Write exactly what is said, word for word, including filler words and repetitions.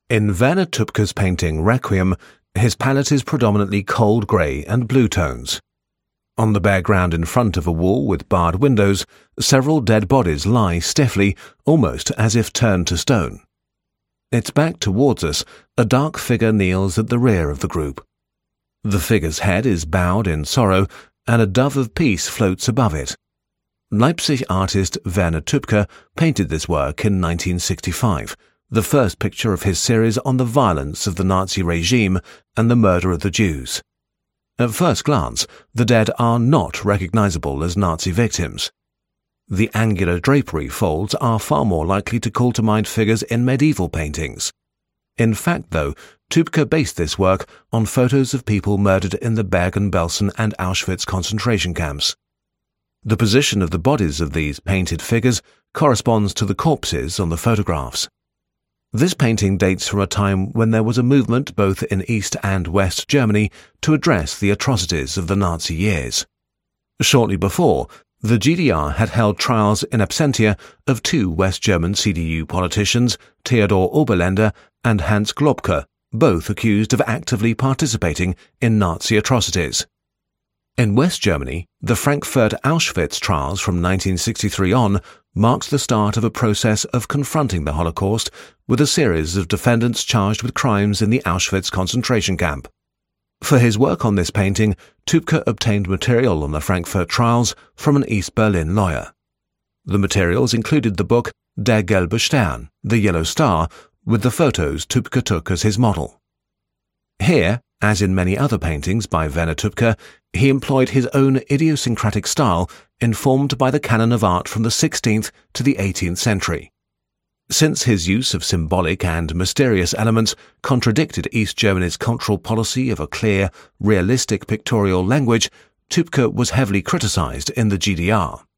In Werner Tübke's painting Requiem, his palette is predominantly cold grey and blue tones. On the bare ground in front of a wall with barred windows, several dead bodies lie stiffly, almost as if turned to stone. Its back towards us, a dark figure kneels at the rear of the group. The figure's head is bowed in sorrow, and a dove of peace floats above it. Leipzig artist Werner Tübke painted this work in nineteen sixty-five, the first picture of his series on the violence of the Nazi regime and the murder of the Jews. At first glance, the dead are not recognizable as Nazi victims. The angular drapery folds are far more likely to call to mind figures in medieval paintings. In fact, though, Tübke based this work on photos of people murdered in the Bergen-Belsen and Auschwitz concentration camps. The position of the bodies of these painted figures corresponds to the corpses on the photographs. This painting dates from a time when there was a movement both in East and West Germany to address the atrocities of the Nazi years. Shortly before, the G D R had held trials in absentia of two West German C D U politicians, Theodor Oberländer and Hans Globke, both accused of actively participating in Nazi atrocities. In West Germany, the Frankfurt Auschwitz trials from nineteen sixty-three on marked the start of a process of confronting the Holocaust with a series of defendants charged with crimes in the Auschwitz concentration camp. For his work on this painting, Tübke obtained material on the Frankfurt trials from an East Berlin lawyer. The materials included the book Der gelbe Stern, The Yellow Star, with the photos Tübke took as his model. Here, as in many other paintings by Werner Tübke, he employed his own idiosyncratic style informed by the canon of art from the sixteenth to the eighteenth century. Since his use of symbolic and mysterious elements contradicted East Germany's cultural policy of a clear, realistic pictorial language, Tübke was heavily criticized in the G D R.